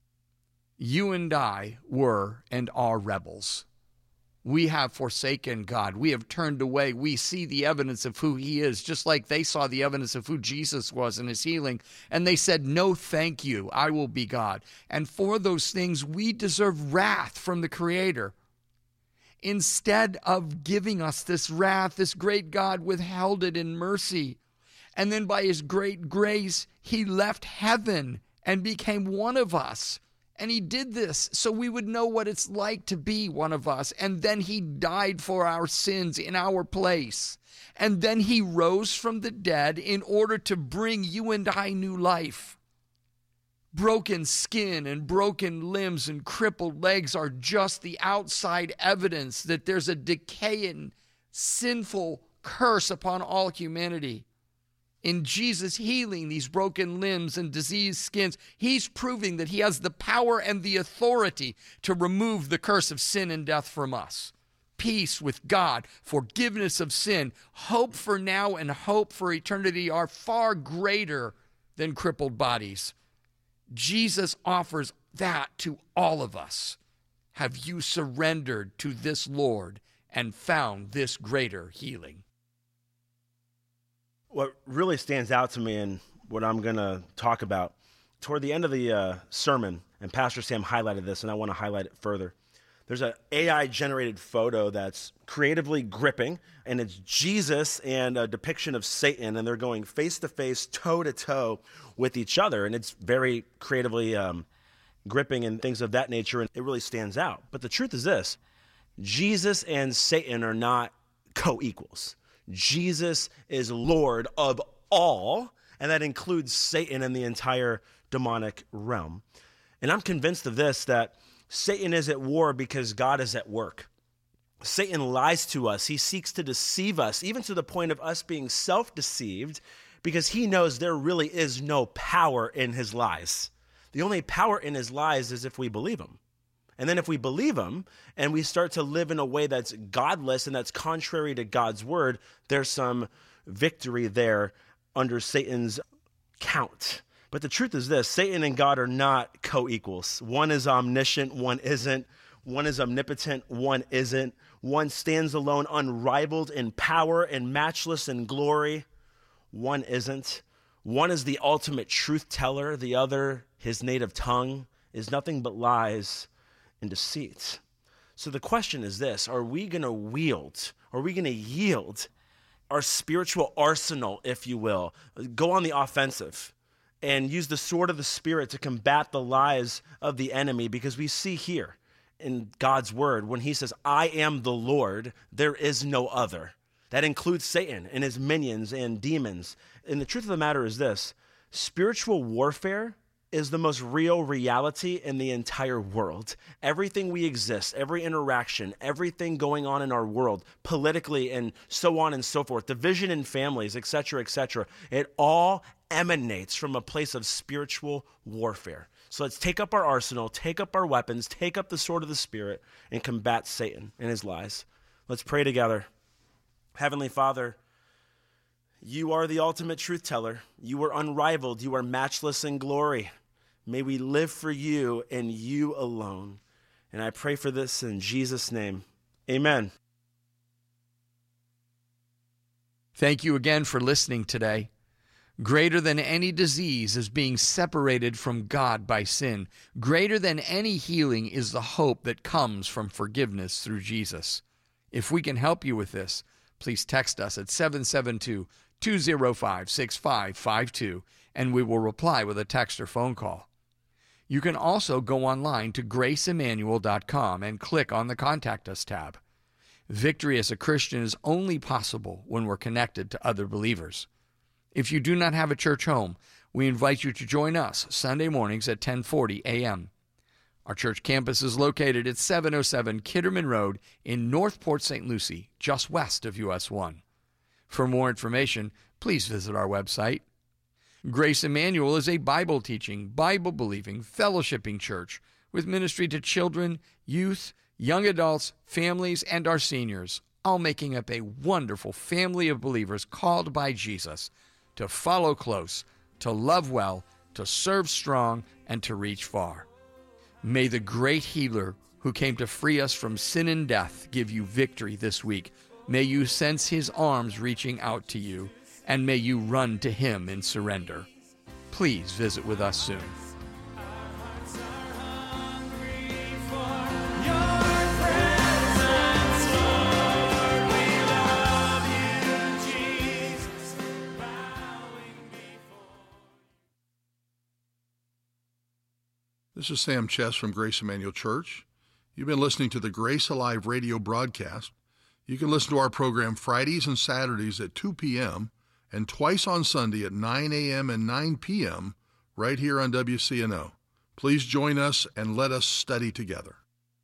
You and I were and are rebels. We have forsaken God. We have turned away. We see the evidence of who he is, just like they saw the evidence of who Jesus was in his healing. And they said, no, thank you. I will be God. And for those things, we deserve wrath from the Creator. Instead of giving us this wrath, this great God withheld it in mercy. And then by his great grace, he left heaven and became one of us And he did this so we would know what it's like to be one of us. And then he died for our sins in our place. And then he rose from the dead in order to bring you and I new life. Broken skin and broken limbs and crippled legs are just the outside evidence that there's a decaying, sinful curse upon all humanity. In Jesus healing these broken limbs and diseased skins, he's proving that he has the power and the authority to remove the curse of sin and death from us. Peace with God, forgiveness of sin, hope for now and hope for eternity are far greater than crippled bodies. Jesus offers that to all of us. Have you surrendered to this Lord and found this greater healing? What really stands out to me and what I'm going to talk about, toward the end of the uh, sermon, and Pastor Sam highlighted this, and I want to highlight it further. There's an A I-generated photo that's creatively gripping, and it's Jesus and a depiction of Satan, and they're going face-to-face, toe-to-toe with each other, and it's very creatively um, gripping and things of that nature, and it really stands out. But the truth is this: Jesus and Satan are not co-equals. Jesus is Lord of all, and that includes Satan and the entire demonic realm. And I'm convinced of this, that Satan is at war because God is at work. Satan lies to us. He seeks to deceive us, even to the point of us being self-deceived, because he knows there really is no power in his lies. The only power in his lies is if we believe him. And then if we believe him and we start to live in a way that's godless and that's contrary to God's word, there's some victory there under Satan's count. But the truth is this: Satan and God are not co-equals. One is omniscient, one isn't. One is omnipotent, one isn't. One stands alone, unrivaled in power and matchless in glory. One isn't. One is the ultimate truth teller. The other, his native tongue, is nothing but lies and deceit. So the question is this: are we going to wield, are we going to yield our spiritual arsenal, if you will, go on the offensive and use the sword of the Spirit to combat the lies of the enemy? Because we see here in God's word, when he says, I am the Lord, there is no other. That includes Satan and his minions and demons. And the truth of the matter is this: spiritual warfare is the most real reality in the entire world. Everything we exist, every interaction, everything going on in our world, politically and so on and so forth, division in families, et cetera, et cetera, it all emanates from a place of spiritual warfare. So let's take up our arsenal, take up our weapons, take up the sword of the Spirit, and combat Satan and his lies. Let's pray together. Heavenly Father, you are the ultimate truth teller. You are unrivaled. You are matchless in glory. May we live for you and you alone. And I pray for this in Jesus' name. Amen. Thank you again for listening today. Greater than any disease is being separated from God by sin. Greater than any healing is the hope that comes from forgiveness through Jesus. If we can help you with this, please text us at seven seven two, two zero five, six five five two, and we will reply with a text or phone call. You can also go online to grace emmanuel dot com and click on the Contact Us tab. Victory as a Christian is only possible when we're connected to other believers. If you do not have a church home, we invite you to join us Sunday mornings at ten forty a.m. Our church campus is located at seven oh seven Kitterman Road in North Port Saint Lucie, just west of U S one. For more information, please visit our website. Grace Emmanuel is a Bible-teaching, Bible-believing, fellowshipping church with ministry to children, youth, young adults, families, and our seniors, all making up a wonderful family of believers called by Jesus to follow close, to love well, to serve strong, and to reach far. May the great healer who came to free us from sin and death give you victory this week. May you sense his arms reaching out to you, and may you run to him in surrender. Please visit with us soon. This is Sam Chess from Grace Emmanuel Church. You've been listening to the Grace Alive radio broadcast. You can listen to our program Fridays and Saturdays at two p.m. and twice on Sunday at nine a.m. and nine p.m. right here on W C N O. Please join us and let us study together.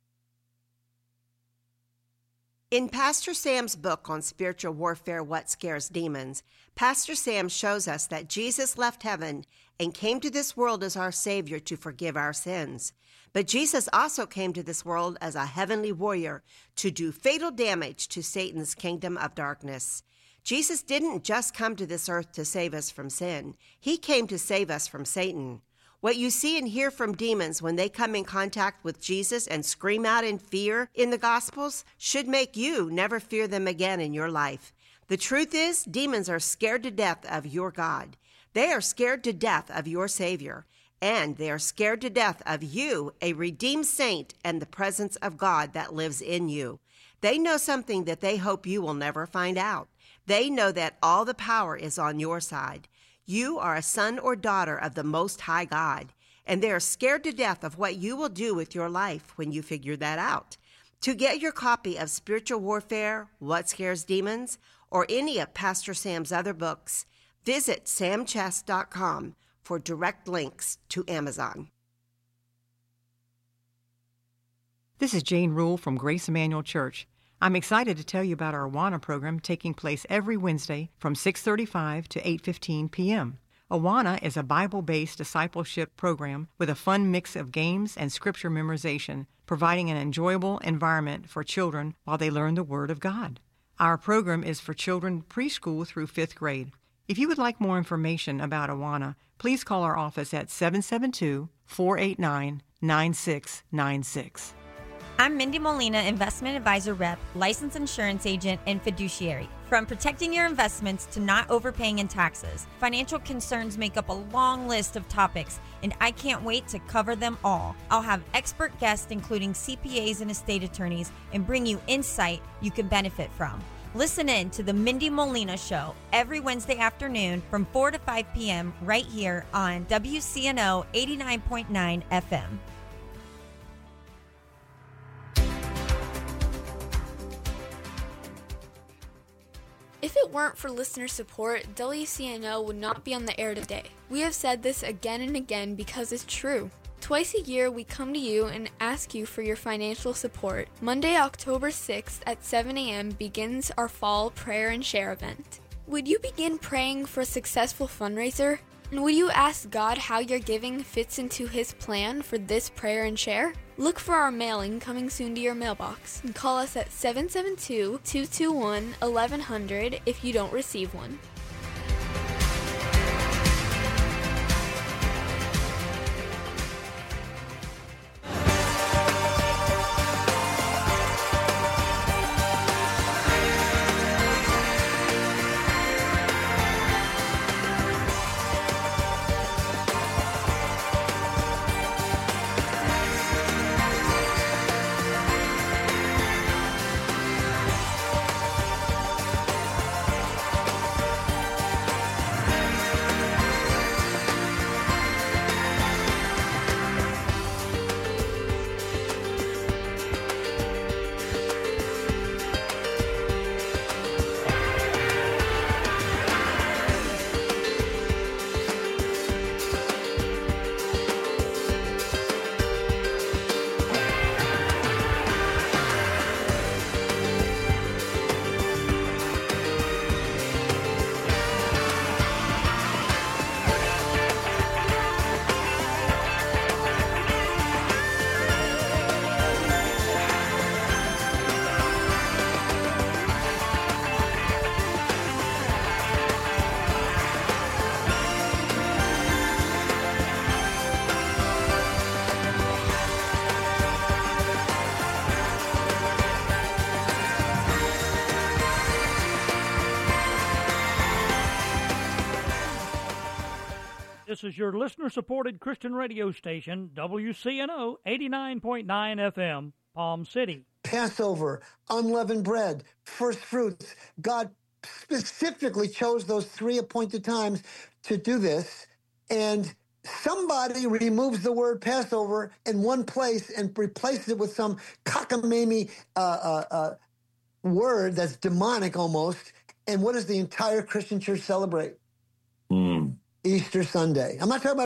In Pastor Sam's book on spiritual warfare, What Scares Demons, Pastor Sam shows us that Jesus left heaven and came to this world as our Savior to forgive our sins. But Jesus also came to this world as a heavenly warrior to do fatal damage to Satan's kingdom of darkness. Jesus didn't just come to this earth to save us from sin. He came to save us from Satan. What you see and hear from demons when they come in contact with Jesus and scream out in fear in the Gospels should make you never fear them again in your life. The truth is, demons are scared to death of your God. They are scared to death of your Savior. And they are scared to death of you, a redeemed saint, and the presence of God that lives in you. They know something that they hope you will never find out. They know that all the power is on your side. You are a son or daughter of the Most High God, and they are scared to death of what you will do with your life when you figure that out. To get your copy of Spiritual Warfare, What Scares Demons, or any of Pastor Sam's other books, visit sam chess dot com for direct links to Amazon. This is Jane Rule from Grace Emmanuel Church. I'm excited to tell you about our Awana program taking place every Wednesday from six thirty-five to eight fifteen p.m. Awana is a Bible-based discipleship program with a fun mix of games and scripture memorization, providing an enjoyable environment for children while they learn the Word of God. Our program is for children preschool through fifth grade. If you would like more information about Awana, please call our office at seven seven two, four eight nine, nine six nine six. I'm Mindy Molina, Investment Advisor Rep, Licensed Insurance Agent, and Fiduciary. From protecting your investments to not overpaying in taxes, financial concerns make up a long list of topics, and I can't wait to cover them all. I'll have expert guests, including C P As and estate attorneys, and bring you insight you can benefit from. Listen in to the Mindy Molina Show every Wednesday afternoon from four to five p.m. right here on W C N O eighty-nine point nine F M. If it weren't for listener support, W C N O would not be on the air today. We have said this again and again because it's true. Twice a year, we come to you and ask you for your financial support. Monday, October sixth at seven a.m. begins our fall prayer and share event. Would you begin praying for a successful fundraiser? And will you ask God how your giving fits into His plan for this prayer and share? Look for our mailing coming soon to your mailbox and call us at seven seven two, two two one, eleven hundred if you don't receive one. This is your listener-supported Christian radio station, W C N O eighty-nine point nine F M, Palm City. Passover, unleavened bread, first fruits. God specifically chose those three appointed times to do this. And somebody removes the word Passover in one place and replaces it with some cockamamie uh, uh, uh, word that's demonic almost. And what does the entire Christian church celebrate? Mm. Easter Sunday. I'm not talking about